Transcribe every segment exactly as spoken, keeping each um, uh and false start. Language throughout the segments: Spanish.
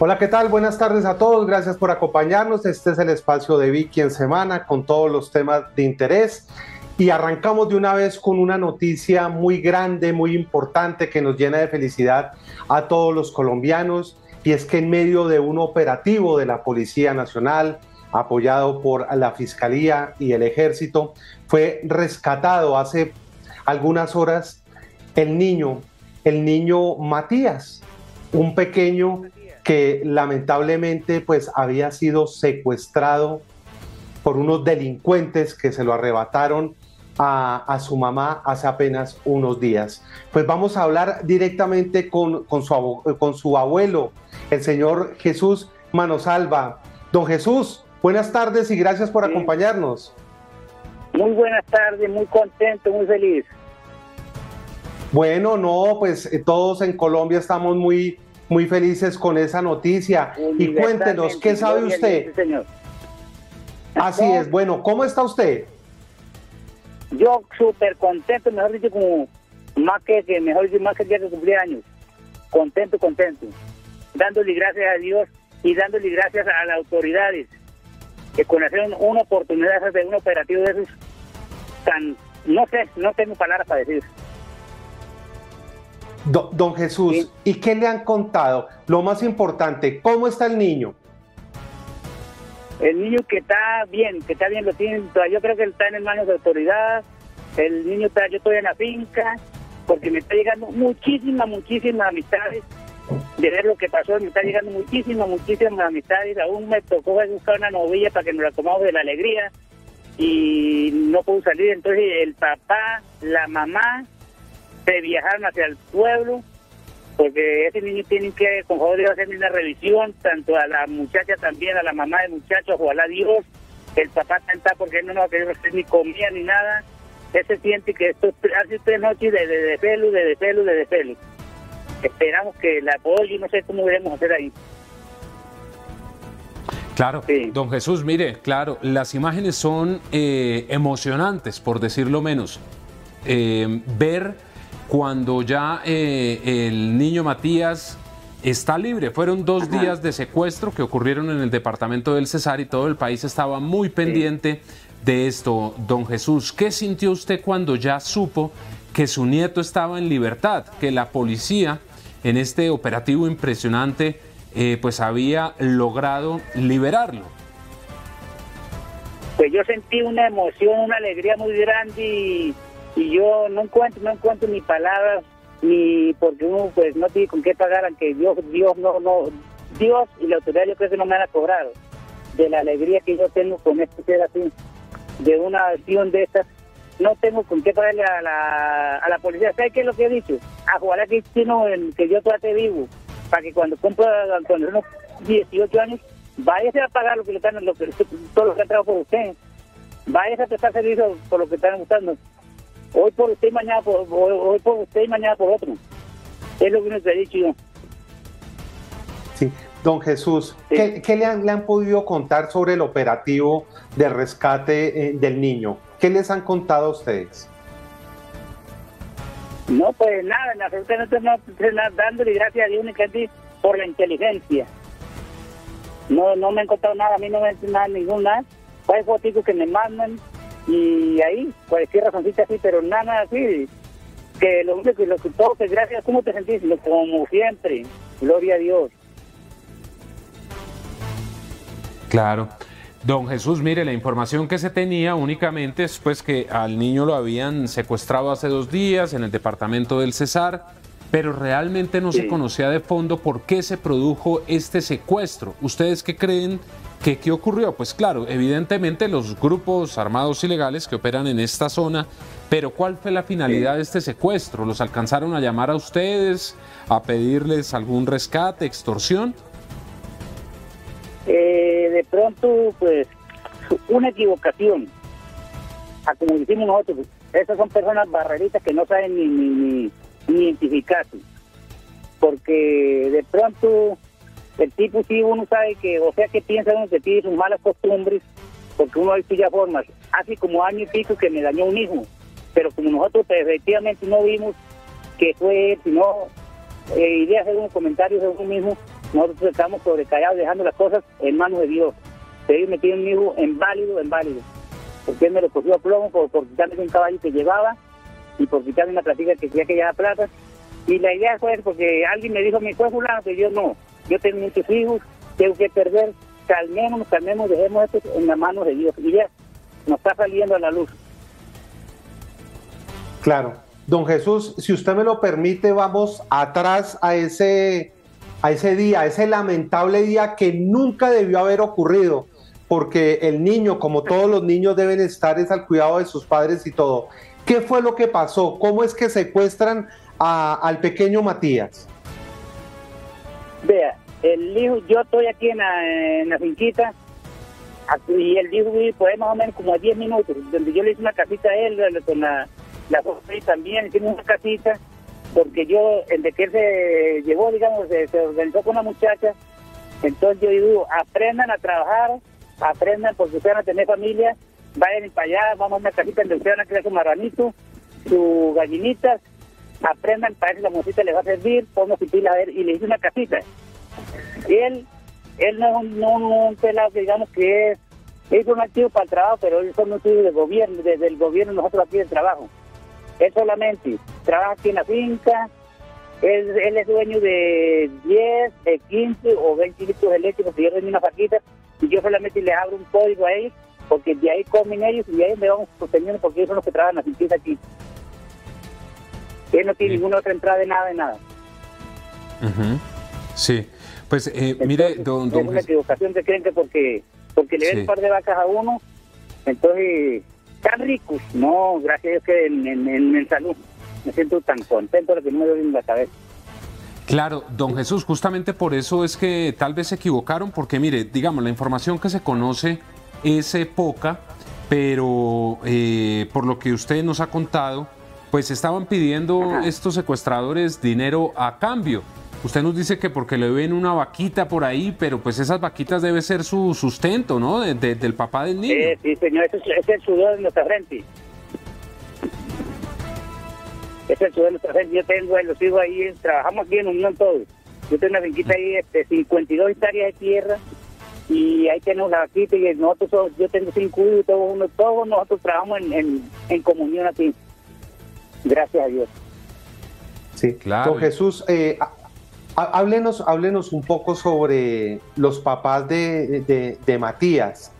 Hola, ¿qué tal? Buenas tardes a todos. Gracias por acompañarnos. Este es el espacio de Vicky en Semana con todos los temas de interés. Y arrancamos de una vez con una noticia muy grande, muy importante que nos llena de felicidad a todos los colombianos. Y es que en medio de un operativo de la Policía Nacional, apoyado por la Fiscalía y el Ejército, fue rescatado hace algunas horas el niño, el niño Matías, un pequeño que lamentablemente pues había sido secuestrado por unos delincuentes que se lo arrebataron a, a su mamá hace apenas unos días. Pues vamos a hablar directamente con, con, su, con su abuelo, el señor Jesús Manosalva. Don Jesús, buenas tardes y gracias por sí. acompañarnos. Muy buenas tardes, muy contento, muy feliz. Bueno, no, pues eh, todos en Colombia estamos muy muy felices con esa noticia. Y cuéntenos, ¿qué sabe usted? Señor. Así es, bueno, ¿cómo está usted? Yo súper contento, mejor dicho, como más que, que mejor dicho, más que el día que cumplí años. Contento, contento. Dándole gracias a Dios y dándole gracias a las autoridades que conocieron una oportunidad de un operativo de esos tan, no sé, no tengo palabras para decir. Don, don Jesús, sí. ¿Y qué le han contado? Lo más importante, ¿cómo está el niño? El niño que está bien, que está bien, lo tienen, yo creo que está en manos de autoridad. El niño está, yo estoy en la finca, porque me está llegando muchísimas, muchísimas amistades de ver lo que pasó, me está llegando muchísimas, muchísimas amistades. Aún me tocó buscar una novilla para que nos la comamos de la alegría y no pudo salir. Entonces el papá, la mamá se viajaron hacia el pueblo porque ese niño tiene que, con favor de Dios, hacerle una revisión tanto a la muchacha también, a la mamá del muchacho, ojalá Dios. El papá está porque él no nos va a querer hacer ni comida ni nada. Él se siente que esto hace tres noches de de pelo, de pelo, de pelo. Esperamos que la apoye y no sé cómo debemos hacer ahí. Claro, sí. Don Jesús, mire, claro, las imágenes son eh, emocionantes, por decirlo menos. Eh, ver cuando ya eh, el niño Matías está libre. Fueron dos Ajá. días de secuestro que ocurrieron en el departamento del Cesar y todo el país estaba muy pendiente sí. de esto. Don Jesús, ¿qué sintió usted cuando ya supo que su nieto estaba en libertad? Que la policía, en este operativo impresionante, eh, pues había logrado liberarlo. Pues yo sentí una emoción, una alegría muy grande y... y yo no encuentro no encuentro ni palabras, ni porque uno pues no tiene con qué pagar, aunque Dios Dios no no Dios y la autoridad yo creo que no me han cobrado de la alegría que yo tengo con este ser así, de una acción de estas. No tengo con qué pagarle a la a la policía. ¿Sabe qué es lo que he dicho? A jugar que sino en que yo trate vivo, para que cuando cumpla cuando unos dieciocho años váyase a pagar lo que le están lo que todo lo que han trabajado por usted, váyase a prestar servicio por lo que están gustando. Hoy por usted y mañana por, hoy, hoy por usted y mañana por otro. Es lo que nos he dicho yo. Sí, don Jesús, sí. ¿qué, qué le, han, le han podido contar sobre el operativo de rescate eh, del niño? ¿Qué les han contado a ustedes? No, pues nada, absolutamente no, no, dándole gracias a Dios únicamente por la inteligencia. No, no me han contado nada, a mí no me han contado nada, ninguna. Hay fotos que me mandan. Y ahí, cualquier razoncita así, pero nada así, que lo único que lo que todo, que gracias, ¿cómo te sentís? Como siempre, gloria a Dios. Claro. Don Jesús, mire, la información que se tenía únicamente es pues que al niño lo habían secuestrado hace dos días en el departamento del Cesar, pero realmente no sí. se conocía de fondo por qué se produjo este secuestro. ¿Ustedes qué creen? ¿Qué, ¿Qué ocurrió? Pues claro, evidentemente los grupos armados ilegales que operan en esta zona, pero ¿cuál fue la finalidad sí. de este secuestro? ¿Los alcanzaron a llamar a ustedes, a pedirles algún rescate, extorsión? Eh, de pronto, pues, una equivocación. A como decimos nosotros, esas son personas barreritas que no saben ni, ni, ni, ni identificarse. Porque de pronto... el tipo sí uno sabe que, o sea que piensa uno que tiene sus malas costumbres, porque uno ha visto ya formas, hace como año y pico que me dañó un hijo, pero como nosotros pues, efectivamente no vimos que fue él, sino eh, idea hacer unos comentarios de uno mismo, nosotros estamos sobrecallados dejando las cosas en manos de Dios. Seguir metiendo un hijo en válido, en válido. Porque él me lo cogió a plomo por, por quitarme un caballo que llevaba y por quitarme una platica que decía que llevaba plata. Y la idea fue porque alguien me dijo, mi fue fulano, que yo no, yo tengo muchos hijos, tengo que perder, calmemos, calmemos, dejemos esto en las manos de Dios. Y ya nos está saliendo a la luz. Claro. Don Jesús, si usted me lo permite, vamos atrás a ese, a ese día, a ese lamentable día que nunca debió haber ocurrido, porque el niño, como todos los niños, deben estar es al cuidado de sus padres y todo. ¿Qué fue lo que pasó? ¿Cómo es que secuestran a, al pequeño Matías? Vea, el hijo, yo estoy aquí en la, en la finquita, y el hijo vive pues más o menos como a diez minutos, donde yo le hice una casita a él, con la... La y también hicimos una casita, porque yo, desde que él se llevó, digamos, se, se organizó con una muchacha, entonces yo digo, aprendan a trabajar, aprendan porque ustedes van a tener familia, vayan para allá, vamos a una casita donde ustedes van a crear su marranito, sus gallinitas, aprendan, para eso la musita les va a servir, pongo su pila a ver, y le hice una casita. Y él, él no es un, no, no, un pelado que digamos que es, es un activo para el trabajo, pero él son un activo del gobierno, desde el gobierno nosotros aquí del trabajo. Él solamente trabaja aquí en la finca, él, él es dueño de diez, de quince o veinte litros de leche, porque yo doy una vaquita y yo solamente les abro un código a ellos, porque de ahí comen ellos y de ahí me vamos sosteniendo, porque ellos son los que trabajan en la finquita aquí. Él no tiene sí. ninguna otra entrada de nada, de nada. Uh-huh. Sí, pues eh, entonces, mire, don, don es una equivocación que creen que porque, porque le ven sí. un par de vacas a uno, entonces... tan ricos, no, gracias a Dios que en, en, en, en salud me siento tan contento de que no me duele en la cabeza. Claro, don Jesús, justamente por eso es que tal vez se equivocaron, porque mire, digamos, la información que se conoce es eh, poca, pero eh, por lo que usted nos ha contado, pues estaban pidiendo Ajá. estos secuestradores dinero a cambio. Usted nos dice que porque le ven una vaquita por ahí, pero pues esas vaquitas debe ser su sustento, ¿no? De, de, del papá del niño. Eh, sí, señor, ese es el sudor de nuestra frente. Ese es el sudor de nuestra frente. Yo tengo, los sigo ahí, trabajamos aquí en Unión todos. Yo tengo una finquita ahí, este, cincuenta y dos hectáreas de tierra, y ahí tenemos la vaquita, y nosotros somos, yo tengo cinco hijos, todos, uno, todos nosotros trabajamos en, en, en comunión aquí. Gracias a Dios. Sí, claro. Don Jesús, eh, Háblenos, háblenos un poco sobre los papás de, de, de Matías.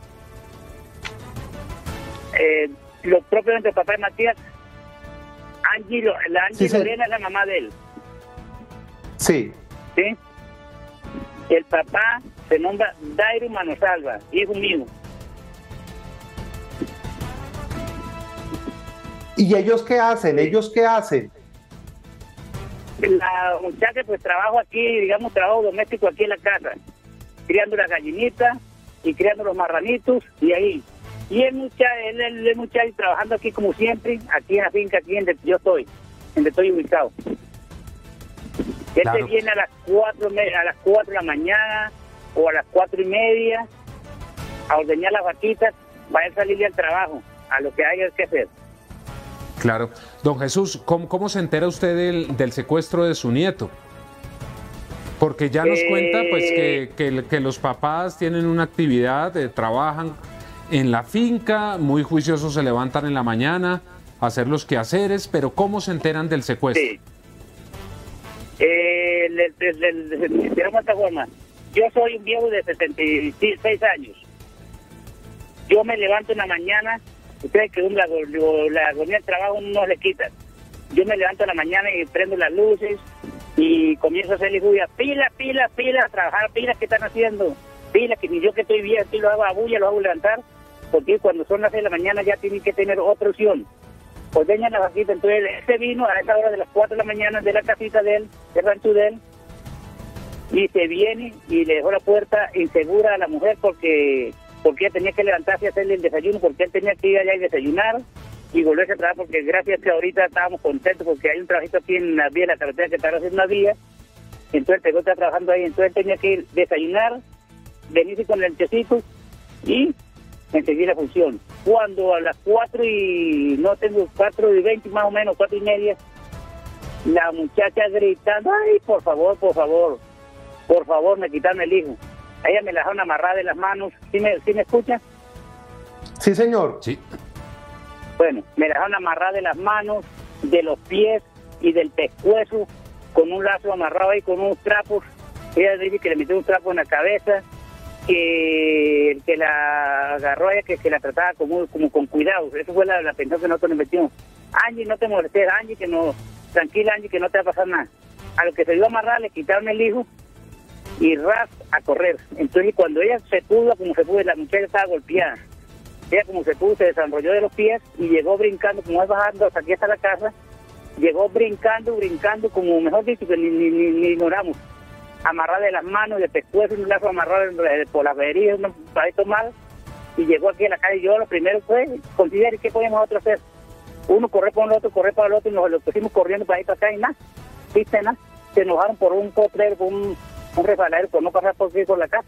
Eh, los propiamente el papá de Matías, Angie, la Angie sí, Lorena sí. es la mamá de él. Sí. ¿Sí? El papá se nombra Dairo Manosalva, hijo mío. ¿Y ellos qué hacen? ¿Ellos qué hacen? La muchacha pues trabajo aquí, digamos trabajo doméstico aquí en la casa, criando las gallinitas y criando los marranitos y ahí. Y el muchacho, él, él, el muchacho trabajando aquí como siempre, aquí en la finca, aquí en donde yo estoy, en donde estoy ubicado. Él claro. se viene a las cuatro a las cuatro de la mañana o a las cuatro y media a ordeñar las vaquitas para él salir al trabajo, a lo que haya que hacer. Claro. Don Jesús, ¿cómo, cómo se entera usted del, del secuestro de su nieto? Porque ya nos eh... cuenta pues que, que, que los papás tienen una actividad, eh, trabajan en la finca, muy juiciosos se levantan en la mañana a hacer los quehaceres, pero ¿cómo se enteran del secuestro? Sí. Eh, le, le, le, le, le, de esta forma, yo soy un viejo de setenta y seis años. Yo me levanto en la mañana. Ustedes que la, la agonía del trabajo no le quitan. Yo me levanto en la mañana y prendo las luces y comienzo a hacerle bulla. Pila, pila, pila, a trabajar, pilas que están haciendo. Pilas que ni yo que estoy bien, aquí lo hago a bulla, lo hago levantar. Porque cuando son las seis de la mañana ya tienen que tener otra opción. Ordeñan la vaquita. Entonces él se vino a esa hora de las cuatro de la mañana de la casita de él, del rancho de él. Y se viene y le dejó la puerta insegura a la mujer porque... porque ella tenía que levantarse y hacerle el desayuno, porque él tenía que ir allá y desayunar y volverse a trabajar, porque gracias a que ahorita estábamos contentos, porque hay un trabajito aquí en la vía de la carretera que está haciendo una vía, entonces el está trabajando ahí, entonces él tenía que ir desayunar, venirse con el tecito y seguir la función. Cuando a las cuatro y, no tengo, cuatro y veinte más o menos, cuatro y media, la muchacha gritando, ay, por favor, por favor, por favor, me quitaron el hijo. A ella me la dejaron amarrada de las manos. ¿Sí me, ¿sí me escucha? Sí, señor. Sí. Bueno, me la dejaron amarrada de las manos, de los pies y del pescuezo, con un lazo amarrado ahí, con unos trapos. Ella dice que le metió un trapo en la cabeza, que el que la agarró a ella, que, que la trataba como, como con cuidado. Eso fue la, la pensión que nosotros le metimos. Angie, no te molestes, Angie, que no, tranquila, Angie, que no te va a pasar nada. A lo que se dio a amarrar, le quitaron el hijo y ras a correr. Entonces, cuando ella se pudo, como se pudo, la muchacha estaba golpeada. Ella, como se pudo, se desarrolló de los pies y llegó brincando, como es bajando hasta aquí hasta la casa, llegó brincando, brincando, como mejor dicho, que ni, ni, ni, ni ignoramos. Amarrada de las manos, de pescuezo, un lazo amarrado por las veredas, un palito mal, y llegó aquí a la calle. Yo lo primero fue considerar qué podemos nosotros hacer. Uno correr para el otro, correr para el otro, y nos lo pusimos corriendo para ahí para acá y nada, viste nada. Se enojaron por un potrero, por un, un resbaladero, por no pasar por aquí por la casa.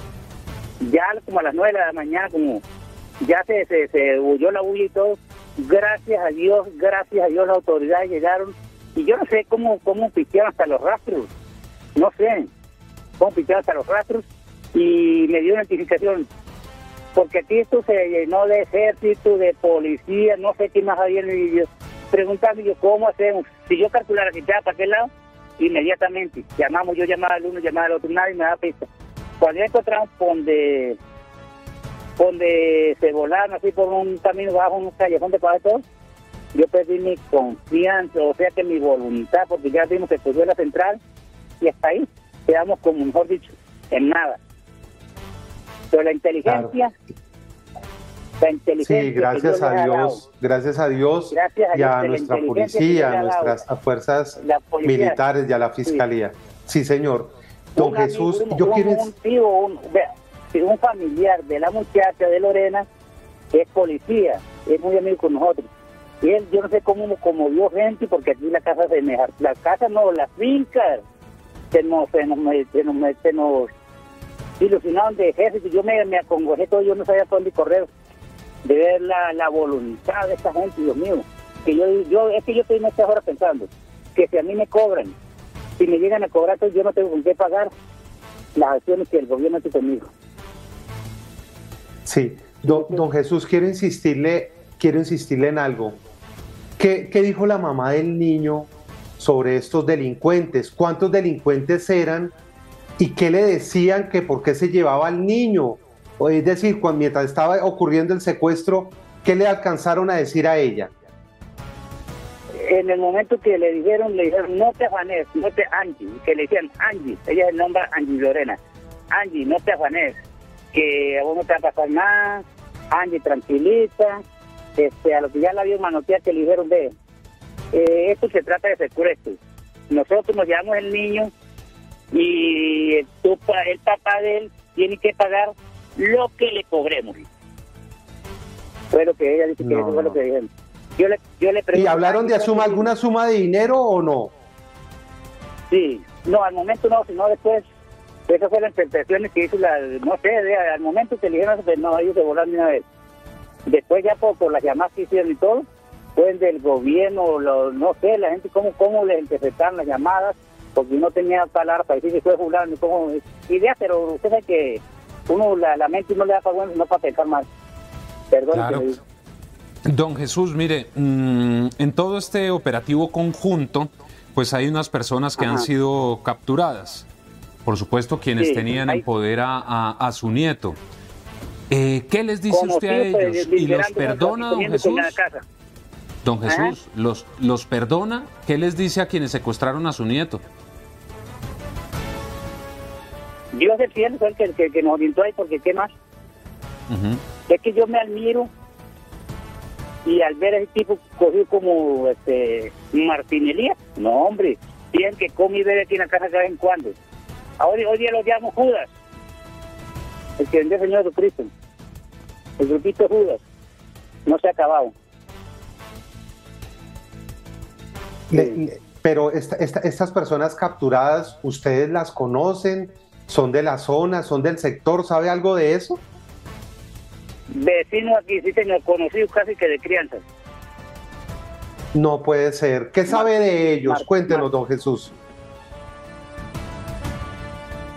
Ya como a las nueve de la mañana, como ya se, se, se huyó la bulla y todo, gracias a Dios, gracias a Dios las autoridades llegaron, y yo no sé cómo, cómo pistearon hasta los rastros. No sé cómo picharon hasta los rastros y me dio una notificación, porque aquí esto se llenó de ejército, de policía, no sé qué más había en el video. Preguntando yo, ¿cómo hacemos? Si yo calculara que estaba para aquel lado, inmediatamente llamamos, yo llamaba al uno, llamaba al otro, nadie me daba pista. Cuando ya encontramos donde, donde se volaron así por un camino bajo, un callejón de para todo, yo perdí mi confianza, o sea que mi voluntad, porque ya vimos que subió la central, y hasta ahí quedamos, como mejor dicho, en nada. Pero la inteligencia, claro. la inteligencia. Sí, gracias a Dios, gracias a Dios gracias a y a Dios, nuestra policía, a nuestras a fuerzas militares y a la fiscalía. Sí, sí señor. Don un Jesús, amigo, yo un, quiero... Un, tío, un, un familiar de la muchacha de Lorena es policía, es muy amigo con nosotros. Y él, yo no sé cómo como vio gente, porque aquí la casa se me... La casa no, las fincas. Se nos, se nos, se nos, se nos ilusionaron de ejército. Yo me, me acongojé todo, yo no sabía por dónde correr, de ver la, la voluntad de esta gente, Dios mío. Que yo, yo, es que yo estoy en estas horas pensando que si a mí me cobran, si me llegan a cobrar, yo no tengo con qué pagar las acciones que el gobierno hace conmigo. Sí, don, don Jesús, quiero insistirle, quiero insistirle en algo. ¿Qué, qué dijo la mamá del niño sobre estos delincuentes? ¿Cuántos delincuentes eran? ¿Y qué le decían que por qué se llevaba al niño? O es decir, cuando, mientras estaba ocurriendo el secuestro, ¿qué le alcanzaron a decir a ella? En el momento que le dijeron, le dijeron, no te afanes, no te Angie, que le decían Angie, ella es el nombre Angie Lorena. Angie, no te afanes, que a vos no te va a pasar nada, Angie, tranquilita. Este, a lo que ya la vio manotear, que le dijeron, ve, Eh, esto se trata de secuestro. Nosotros nos llevamos el niño y el, el papá de él tiene que pagar lo que le cobremos. Fue lo que ella dice, que no, eso fue lo que dijeron. Yo le, yo le pregunto, ¿y hablaron de suma, alguna suma de dinero o no? Sí, no, al momento no, sino después. Esas fueron las interpretaciones que hizo la, no sé, de, al momento que le dijeron, no, ellos se volaron de una vez. Después ya por, por las llamadas que hicieron y todo, pues del gobierno, lo, no sé, la gente cómo, cómo les interpretaron las llamadas, porque no tenía palabras para decir que fue fulano, como ideas, pero usted sabe que uno la, la mente no le da para bueno, no para pensar más. Perdón. Claro. Don Jesús, mire, mmm, en todo este operativo conjunto, pues hay unas personas que Ajá. han sido capturadas. Por supuesto, quienes sí, tenían hay... en poder a, a, a su nieto. Eh, ¿Qué les dice Como usted a ellos? ¿Y los perdona, don Jesús? Don Jesús, ¿los, ¿los perdona? ¿Qué les dice a quienes secuestraron a su nieto? Dios del cielo fue el que, que, que nos orientó ahí, porque ¿qué más? Uh-huh. Es que yo me admiro, y al ver a ese tipo cogido como este, Martín Elías, no hombre, tienen que come y bebe aquí en la casa de vez en cuando. Hoy, hoy día lo llamo Judas, el que vendió el Señor Jesucristo. El grupito Judas no se ha acabado. Le, le, pero esta, esta, estas personas capturadas, ¿ustedes las conocen? ¿Son de la zona? ¿Son del sector? ¿Sabe algo de eso? Vecinos aquí, sí, señor, conocidos casi que de crianza. No puede ser. ¿Qué sabe de ellos? Mar, Cuéntenos, Mar. don Jesús.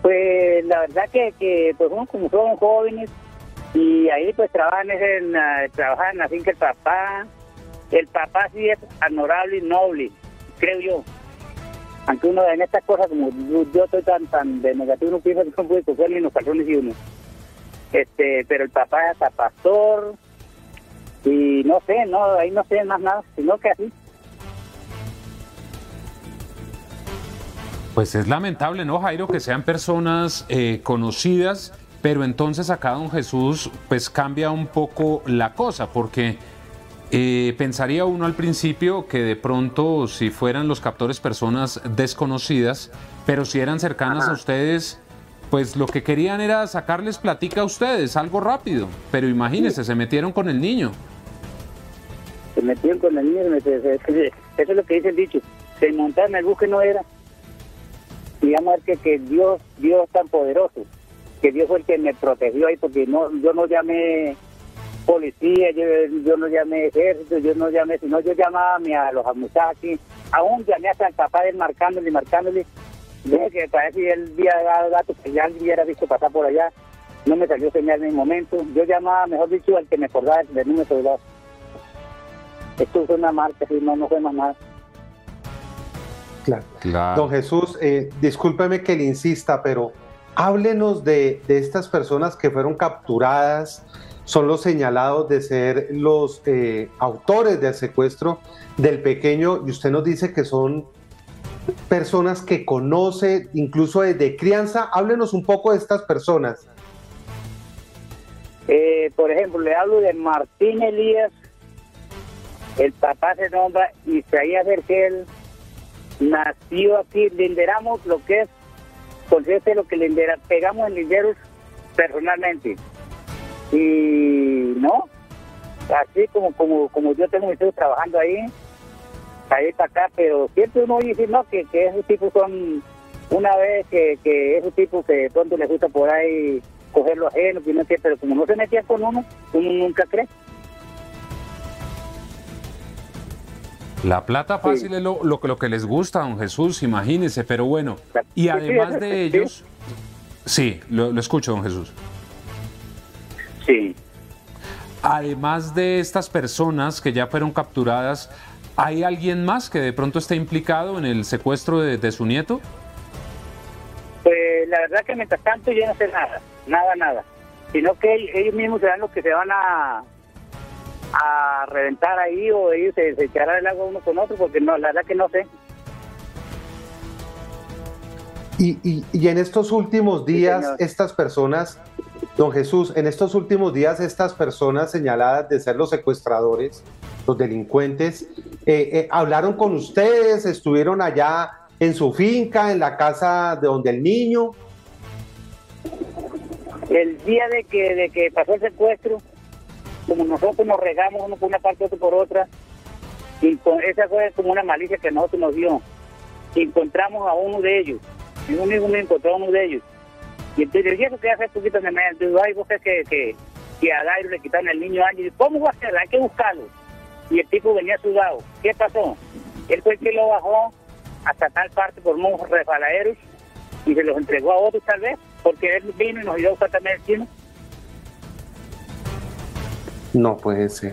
Pues la verdad que, que pues uno como son jóvenes y ahí pues trabajan en, en, trabajan en la finca el papá. El papá sí es honorable y noble, creo yo. Aunque uno en estas cosas, como yo, yo estoy tan tan de negativo, uno piensa que no puede coger ni los calzones y uno. Este, pero el papá es hasta pastor y no sé, no, ahí no sé más nada, sino que así. Pues es lamentable, ¿no, Jairo? Que sean personas eh, conocidas, pero entonces acá don Jesús pues cambia un poco la cosa, porque eh, pensaría uno al principio que de pronto si fueran los captores personas desconocidas, pero si eran cercanas Ajá. a ustedes, pues lo que querían era sacarles platica a ustedes, algo rápido, pero imagínense, sí. se metieron con el niño. Se metieron con el niño, eso es lo que dice el dicho, se montaron en el bus que no era. Digamos que, que Dios, Dios tan poderoso, que Dios fue el que me protegió ahí, porque no, yo no llamé policía, yo, yo no llamé ejército, yo no llamé, sino yo llamaba a, mi, a los muchachos, aún llamé hasta el papá de él marcándole, marcándole, dije que parece que él había dado datos que ya alguien hubiera visto pasar por allá, no me salió señal en el momento, yo llamaba, mejor dicho, al que me acordaba del número de datos. Esto fue una marca, y no, no fue más nada. Claro. Claro. Don Jesús, eh, discúlpeme que le insista, pero háblenos de, de estas personas que fueron capturadas, son los señalados de ser los eh, autores del secuestro del pequeño, y usted nos dice que son personas que conoce, incluso desde crianza. Háblenos un poco de estas personas. Eh, por ejemplo, le hablo de Martín Elías, el papá se nombra Isaías Vergel. Nació aquí, linderamos lo que es, consiste lo que lindera, pegamos en linderos personalmente. Y no, así como como como yo tengo mis hijos trabajando ahí, ahí para acá, pero siempre uno oye decir, no, que, que esos tipos son, una vez que, que esos tipos que de pronto les gusta por ahí coger lo ajeno, que no sé, pero como no se metían con uno, uno nunca cree. La plata fácil sí. es lo, lo, lo que les gusta, don Jesús, imagínese, pero bueno, y además sí, sí, de ellos, sí, lo, lo escucho, don Jesús. Sí. Además de estas personas que ya fueron capturadas, ¿hay alguien más que de pronto esté implicado en el secuestro de, de su nieto? Pues la verdad que mientras tanto yo no sé nada, nada, nada, sino que ellos mismos serán los que se van a... a reventar ahí, o ellos se, se echarán el agua uno con otro, porque no, la verdad que no sé. Y, y, y en estos últimos días, sí, estas personas, don Jesús, en estos últimos días, estas personas señaladas de ser los secuestradores, los delincuentes, eh, eh, ¿hablaron con ustedes? ¿Estuvieron allá en su finca, en la casa de donde el niño? El día de que, de que pasó el secuestro, como nosotros nos regamos uno por una parte, otro por otra, y con, esa fue como una malicia que nosotros nos dio. Encontramos a uno de ellos, y un amigo me encontró a uno de ellos. Y entonces, ¿y eso qué hace poquito de medio? Entonces, ay, vos crees que, que, que a Dairo le quitaron el niño Ángel. ¿Cómo va a hacer? Hay que buscarlo. Y el tipo venía sudado. ¿Qué pasó? Él fue el que lo bajó hasta tal parte por unos resbaladeros y se los entregó a otros tal vez, porque él vino y nos dio a buscar también el chino. No puede ser.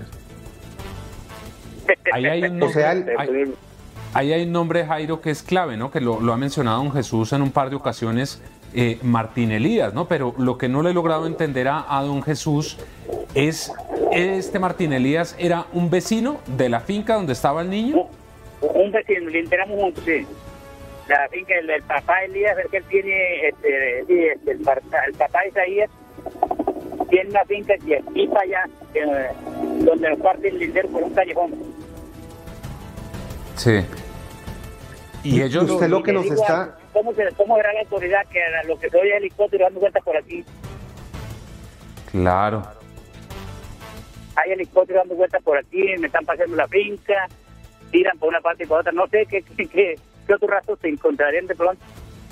Ahí hay un nombre, o sea, el, hay, ahí hay un nombre, Jairo, que es clave, ¿no? Que lo, lo ha mencionado don Jesús en un par de ocasiones, eh, Martín Elías, ¿no? Pero lo que no le he logrado entender a, a don Jesús es, ¿este Martín Elías era un vecino de la finca donde estaba el niño? Un, un vecino, le enteramos juntos, sí. La finca, el, el papá Elías, el que él tiene, este, este, el, el papá Isaías, tiene una finca de aquí para allá, eh, donde nos parte el lindero por un callejón. Sí. Y ellos... Usted lo que nos digo, está... ¿Cómo, se, ¿Cómo era la autoridad que a lo que soy helicóptero dando vueltas por aquí? Claro. Hay helicóptero dando vueltas por aquí, me están pasando la finca, tiran por una parte y por otra. No sé qué, qué, qué, qué otro rastro se encontrarían de pronto.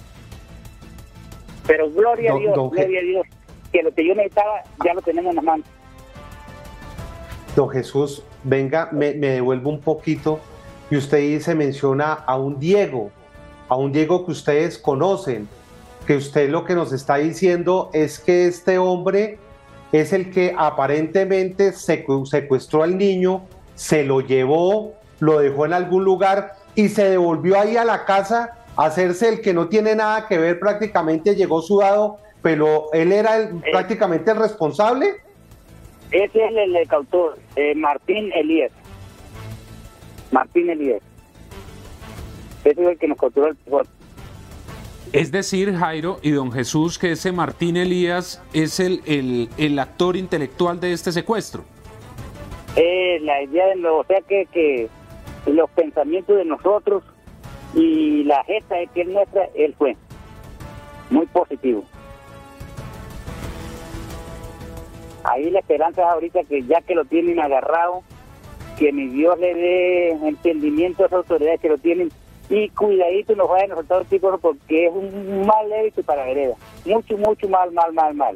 Pero gloria don, a Dios, gloria a Dios, que lo que yo necesitaba ya lo tenemos en las manos. Don Jesús, venga, me, me devuelvo un poquito, y usted dice, menciona a un Diego, a un Diego que ustedes conocen. que usted lo que nos está diciendo es que este hombre es el que aparentemente secuestró al niño, se lo llevó, lo dejó en algún lugar y se devolvió ahí a la casa a hacerse el que no tiene nada que ver, prácticamente llegó sudado, pero él era el, eh, prácticamente el responsable. Ese es el, el cautor, eh, Martín Elías. Martín Elías. Ese es el que nos capturó el teléfono. Es decir, Jairo y don Jesús, que ese Martín Elías es el, el, el actor intelectual de este secuestro. Eh, la idea de lo, o sea que, que los pensamientos de nosotros y la jeta que él muestra, él fue muy positivo. Ahí la esperanza es ahorita que ya que lo tienen agarrado, que mi Dios le dé entendimiento a esas autoridades que lo tienen. Y cuidadito no vayan a soltar chicos porque es un mal hábito para la vereda. Mucho, mucho mal, mal, mal, mal.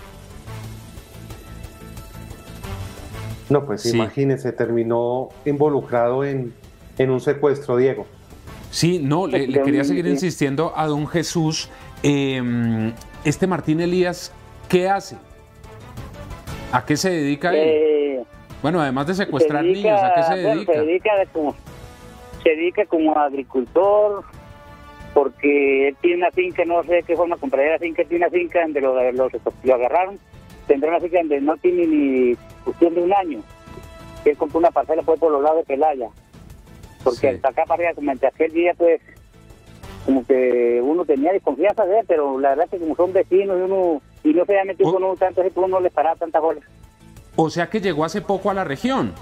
No, pues sí. Imagínese, terminó involucrado en, en un secuestro, Diego. Sí, no, le, le quería seguir insistiendo a don Jesús. Eh, este Martín Elías, ¿qué hace? ¿A qué se dedica él? Eh, bueno, además de secuestrar dedica, niños, ¿a qué se dedica? Bueno, se dedica de como... se dedica como agricultor, porque él tiene una finca, no sé qué forma compraría la finca, tiene una finca donde lo, lo, lo agarraron, tendrá una finca donde no tiene ni cuestión de un año. Él compró una parcela pues, por los lados de Pelaya, porque sí. Hasta acá para arriba, como entre aquel día, pues, como que uno tenía desconfianza de él, pero la verdad es que como son vecinos y uno, y no se había metido oh. con uno tanto, así uno no le paraba tantas bolas. O sea que llegó hace poco a la región.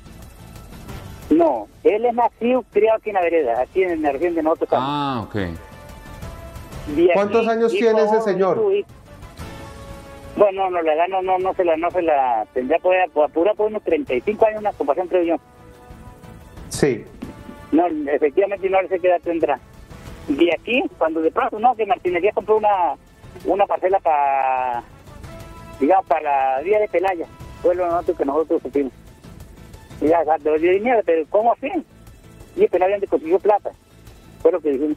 No, él es nacido, criado aquí en la vereda, aquí en la región de nosotros. Ah, ok. ¿Cuántos años tiene ese señor? Bueno, no, la edad no, no, no se la, no se la tendría que apurar por unos treinta y cinco años, una compasión, creo yo. Sí. No, efectivamente no sé qué edad tendrá. Y aquí, cuando de pronto, no, que Martínez compró una, una parcela para, digamos, para la vía de Pelaya, fue lo nosotros que nosotros supimos. Y ya, de dinero, pero ¿cómo así? Y Pelaya donde consiguió plata, fue lo que dijimos.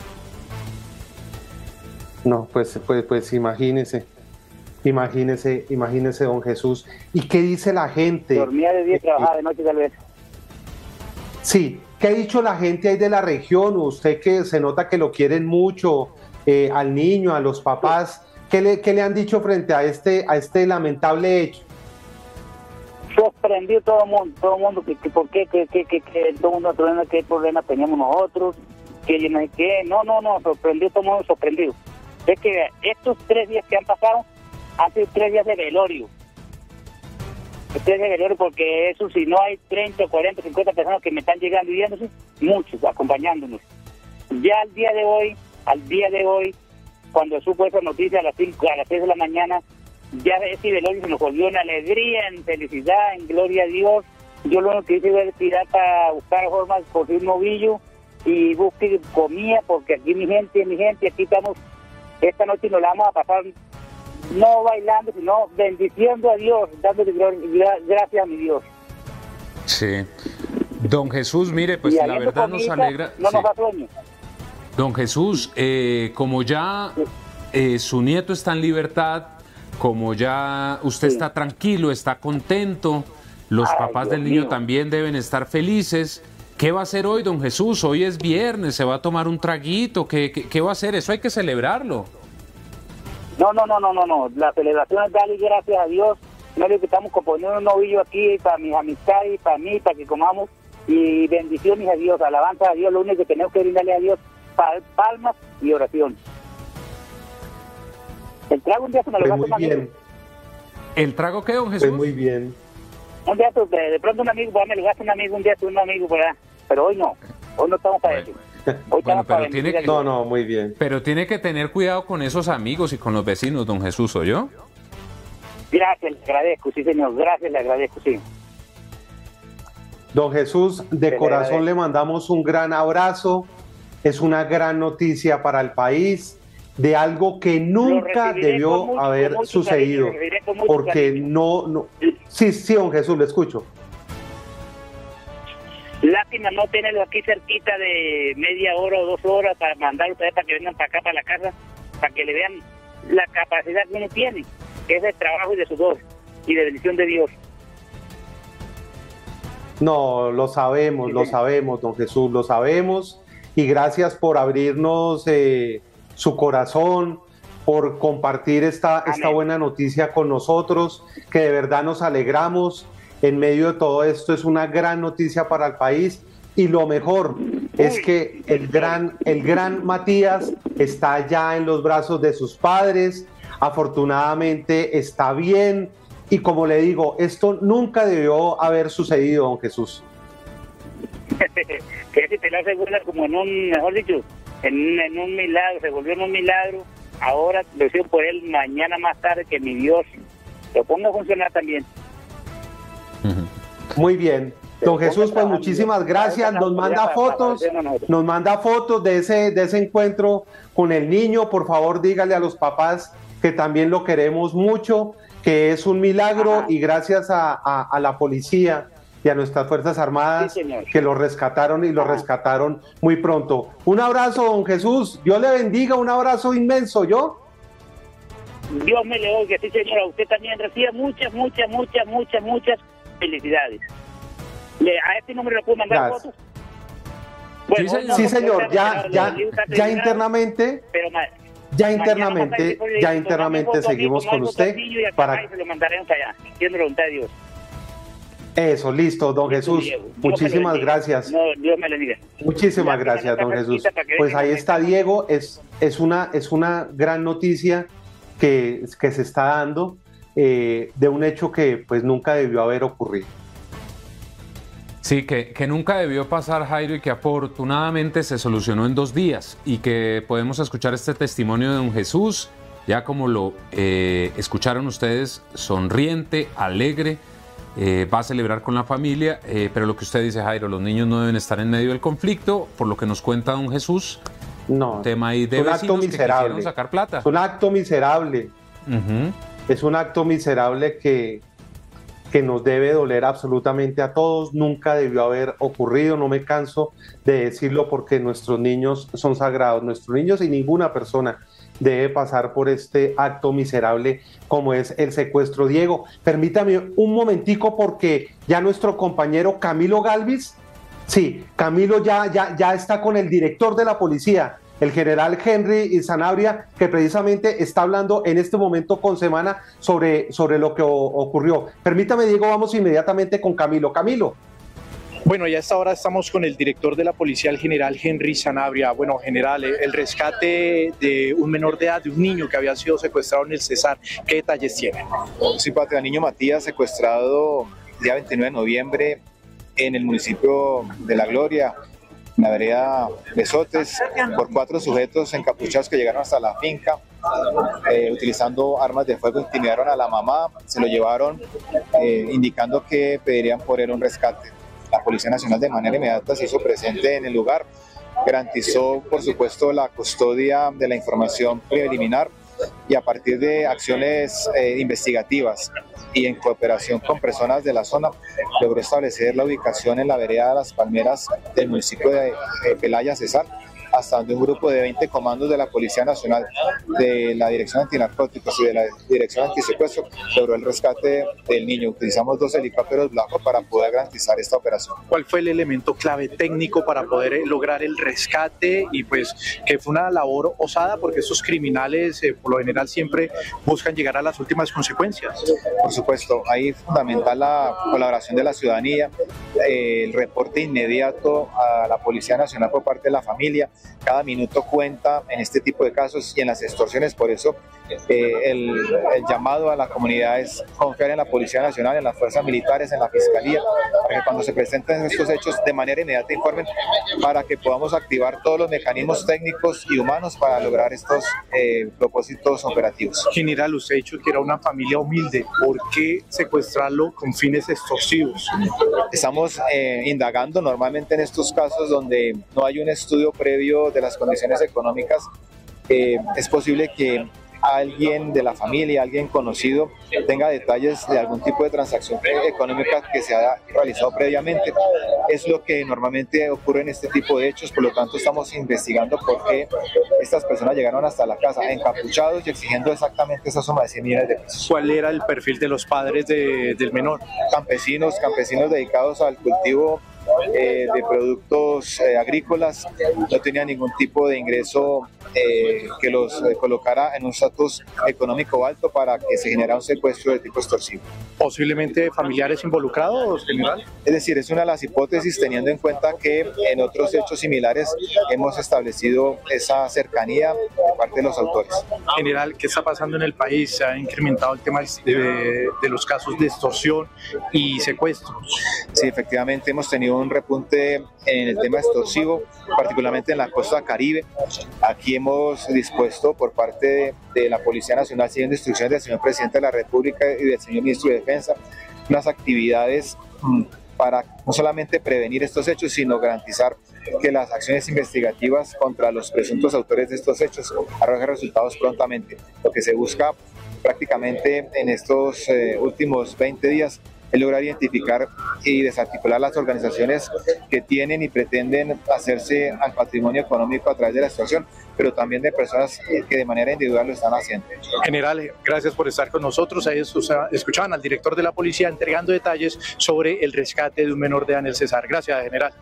No, pues, pues, pues imagínese, imagínese, imagínese, don Jesús. ¿Y qué dice la gente? Dormía de día y trabajaba de noche tal vez. Sí, ¿qué ha dicho la gente ahí de la región? Usted que se nota que lo quieren mucho, eh, al niño, a los papás, ¿qué le, qué le han dicho frente a este, a este lamentable hecho? Sorprendió todo el mundo, todo el mundo, que, que por qué, que, que, que, que todo el mundo problema, qué problema teníamos nosotros, que no hay que, no, no, no, sorprendió todo el mundo, sorprendido. Es que estos tres días que han pasado, han sido tres días de velorio. Tres días de velorio porque eso, si no hay treinta, cuarenta, cincuenta personas que me están llegando y viéndose, muchos acompañándonos. Ya al día de hoy, al día de hoy, cuando supo esa noticia a las cinco, a las seis de la mañana, ya ese velorio se nos volvió en alegría, en felicidad, en gloria a Dios. Yo lo único que hice fue tirar para buscar formas de conseguir un novillo y busque comida, porque aquí mi gente, mi gente, aquí estamos, esta noche nos la vamos a pasar no bailando, sino bendiciendo a Dios, dándole gracias a mi Dios. Sí. Don Jesús, mire, pues la verdad nos alegra. No sí. nos da sueño. Don Jesús, eh, como ya eh, su nieto está en libertad, como ya usted sí. está tranquilo, está contento, los Ay, papás Dios del niño mío. también deben estar felices. ¿Qué va a hacer hoy, don Jesús? Hoy es viernes, ¿se va a tomar un traguito? ¿Qué, qué, qué va a hacer? Eso hay que celebrarlo. No, no, no, no, no, no. La celebración es darle gracias a Dios. No le que estamos componiendo un novillo aquí para mis amistades, para mí, para que comamos. Y bendiciones a Dios, alabanza a Dios. Lo único que tenemos que brindarle a Dios, palmas y oración. El trago un día se me lo va a tomar. ¿El trago qué, don Jesús? Pues muy bien. Un día, de, de pronto un amigo, me lo gasta un amigo, un día un amigo, ¿verdad? Pero hoy no, hoy no estamos para bueno. eso. Hoy bueno, estamos pero para tiene que, no, no, muy bien. Pero tiene que tener cuidado con esos amigos y con los vecinos, don Jesús, ¿oyó? Gracias, le agradezco, sí, señor, gracias, le agradezco, sí. Don Jesús, de Se corazón le, le mandamos un gran abrazo. Es una gran noticia para el país, de algo que nunca debió mucho, haber sucedido, cariño, porque cariño. no, no... Sí, sí, don Jesús, le escucho. Lástima no tenerlo aquí cerquita de media hora o dos horas para mandar ustedes para que vengan para acá, para la casa, para que le vean la capacidad que uno tiene, que es de trabajo y de sudor y de bendición de Dios. No, lo sabemos, sí, lo sabemos, don Jesús, lo sabemos, y gracias por abrirnos eh, su corazón, por compartir esta, esta buena noticia con nosotros, que de verdad nos alegramos. En medio de todo esto es una gran noticia para el país, y lo mejor es que el gran, el gran Matías está ya en los brazos de sus padres, afortunadamente está bien, y como le digo, esto nunca debió haber sucedido, don Jesús. Que si te la asegura como en un, mejor dicho, en, en un milagro, se volvió en un milagro, ahora lo hice por él, mañana más tarde que mi Dios lo ponga a funcionar también. Muy bien. Don Jesús, pues muchísimas gracias, nos manda fotos, nos manda fotos de ese, de ese encuentro con el niño. Por favor, dígale a los papás que también lo queremos mucho, que es un milagro. Ajá. Y gracias a, a, a la policía y a nuestras Fuerzas Armadas, sí, que lo rescataron y lo Ajá. rescataron muy pronto. Un abrazo, don Jesús, Dios le bendiga, un abrazo inmenso, ¿yo? Dios me le oiga, sí señora, usted también recibe muchas, muchas, muchas, muchas, muchas felicidades. Le, a este número le puedo mandar Gracias. fotos. Bueno, sí, señor, sí, señor. ya, ya, ya internamente, pero, ya internamente, ya internamente seguimos con usted para se lo mandaremos allá, siendo la voluntad de Dios. Eso, listo, don Jesús. Dios Muchísimas gracias. No, Dios me lo diga. Muchísimas ya, gracias, don Jesús. Pues ahí está Diego, es, es, una, es una gran noticia que, que se está dando eh, de un hecho que pues nunca debió haber ocurrido. Sí, que, que nunca debió pasar, Jairo, y que afortunadamente se solucionó en dos días y que podemos escuchar este testimonio de don Jesús, ya como lo eh, escucharon ustedes, sonriente, alegre, eh, va a celebrar con la familia, eh, pero lo que usted dice, Jairo, los niños no deben estar en medio del conflicto, por lo que nos cuenta don Jesús, no, un tema ahí de vecinos que quisieron sacar plata. Es un acto miserable, uh-huh. es un acto miserable que... que nos debe doler absolutamente a todos, nunca debió haber ocurrido, no me canso de decirlo porque nuestros niños son sagrados, nuestros niños y ninguna persona debe pasar por este acto miserable como es el secuestro. Diego, permítame un momentico porque ya nuestro compañero Camilo Galvis, sí, Camilo ya, ya, ya está con el director de la policía, el general Henry Sanabria, que precisamente está hablando en este momento con Semana sobre, sobre lo que o, ocurrió. Permítame, Diego, vamos inmediatamente con Camilo. Camilo. Bueno, ya a esta hora estamos con el director de la policía, el general Henry Sanabria. Bueno, general, el rescate de un menor de edad, de un niño que había sido secuestrado en el Cesar, ¿qué detalles tiene? Sí, Patria, el niño Matías secuestrado el día veintinueve de noviembre en el municipio de La Gloria, en la vereda de Sotes, por cuatro sujetos encapuchados que llegaron hasta la finca, eh, utilizando armas de fuego, intimidaron a la mamá, se lo llevaron eh, indicando que pedirían por él un rescate. La Policía Nacional de manera inmediata se hizo presente en el lugar, garantizó por supuesto la custodia de la información preliminar y a partir de acciones eh, investigativas y en cooperación con personas de la zona, logró establecer la ubicación en la vereda de Las Palmeras del municipio de eh, Pelaya, Cesar, hasta donde un grupo de veinte comandos de la Policía Nacional, de la Dirección Antinarcóticos y de la Dirección Antisecuestro logró el rescate del niño. Utilizamos dos helicópteros blancos para poder garantizar esta operación. ¿Cuál fue el elemento clave técnico para poder lograr el rescate? Y pues que fue una labor osada porque estos criminales eh, por lo general siempre buscan llegar a las últimas consecuencias. Por supuesto, ahí es fundamental la colaboración de la ciudadanía, eh, el reporte inmediato a la Policía Nacional por parte de la familia. Cada minuto cuenta en este tipo de casos y en las extorsiones, por eso eh, el, el llamado a la comunidad es confiar en la Policía Nacional, en las fuerzas militares, en la Fiscalía, para que cuando se presenten estos hechos de manera inmediata informen, para que podamos activar todos los mecanismos técnicos y humanos para lograr estos eh, propósitos operativos. General, usted ha dicho que era una familia humilde, ¿por qué secuestrarlo con fines extorsivos? Estamos eh, indagando normalmente en estos casos donde no hay un estudio previo de las condiciones económicas, eh, es posible que alguien de la familia, alguien conocido, tenga detalles de algún tipo de transacción económica que se haya realizado previamente. es lo que normalmente ocurre en este tipo de hechos, por lo tanto estamos investigando por qué estas personas llegaron hasta la casa encapuchados y exigiendo exactamente esa suma de cien millones de pesos. ¿Cuál era el perfil de los padres de, del menor? Campesinos, campesinos dedicados al cultivo eh, de productos eh, agrícolas, no tenían ningún tipo de ingreso eh, que los eh, colocara en un estatus económico alto para que se generara un secuestro de tipo extorsivo. ¿Posiblemente familiares involucrados, general? Es decir, es una de las hipótesis teniendo en cuenta que en otros hechos similares hemos establecido esa cercanía de parte de los autores. General, ¿qué está pasando en el país? Se ha incrementado el tema de, de los casos de extorsión y secuestro. Sí, efectivamente hemos tenido un repunte en el tema extorsivo, particularmente en la costa caribe. Aquí hemos dispuesto por parte de, de la Policía Nacional, siguiendo instrucciones del señor Presidente de la República y del señor Ministro de Defensa, unas actividades para no solamente prevenir estos hechos, sino garantizar que las acciones investigativas contra los presuntos autores de estos hechos arrojen resultados prontamente. Lo que se busca prácticamente en estos eh, últimos veinte días es lograr identificar y desarticular las organizaciones que tienen y pretenden hacerse al patrimonio económico a través de la extorsión, pero también de personas que de manera individual lo están haciendo. General, gracias por estar con nosotros. Ahí escuchaban al director de la policía entregando detalles sobre el rescate de un menor de edad en el Cesar. Gracias, general.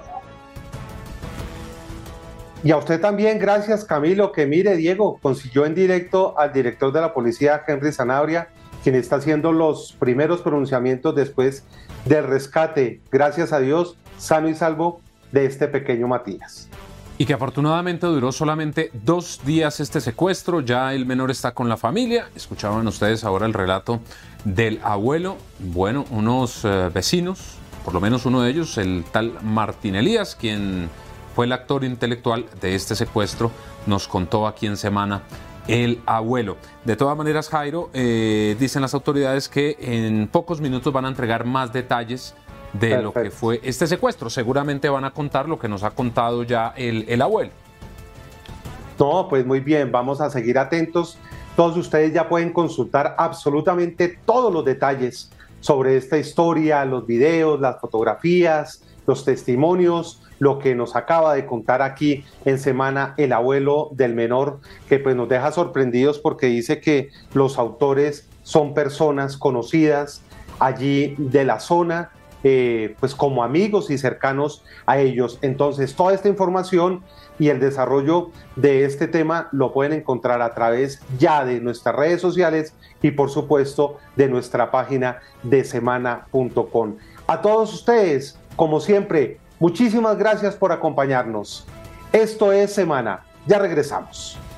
Y a usted también, gracias Camilo, que mire, Diego, consiguió en directo al director de la policía, Henry Sanabria, quien está haciendo los primeros pronunciamientos después del rescate, gracias a Dios, sano y salvo de este pequeño Matías. Y que afortunadamente duró solamente dos días este secuestro, ya el menor está con la familia. Escuchaban ustedes ahora el relato del abuelo, bueno, unos eh, vecinos, por lo menos uno de ellos, el tal Martín Elías, quien fue el actor intelectual de este secuestro, nos contó aquí en Semana el abuelo. De todas maneras, Jairo, eh, dicen las autoridades que en pocos minutos van a entregar más detalles de Perfecto. Lo que fue este secuestro. Seguramente van a contar lo que nos ha contado ya el, el abuelo. No, pues muy bien, vamos a seguir atentos. Todos ustedes ya pueden consultar absolutamente todos los detalles sobre esta historia, los videos, las fotografías, los testimonios, lo que nos acaba de contar aquí en Semana el abuelo del menor, que pues nos deja sorprendidos porque dice que los autores son personas conocidas allí de la zona, eh, pues como amigos y cercanos a ellos. Entonces toda esta información y el desarrollo de este tema lo pueden encontrar a través ya de nuestras redes sociales y por supuesto de nuestra página de semana punto com. A todos ustedes, como siempre, muchísimas gracias por acompañarnos. Esto es Semana. Ya regresamos.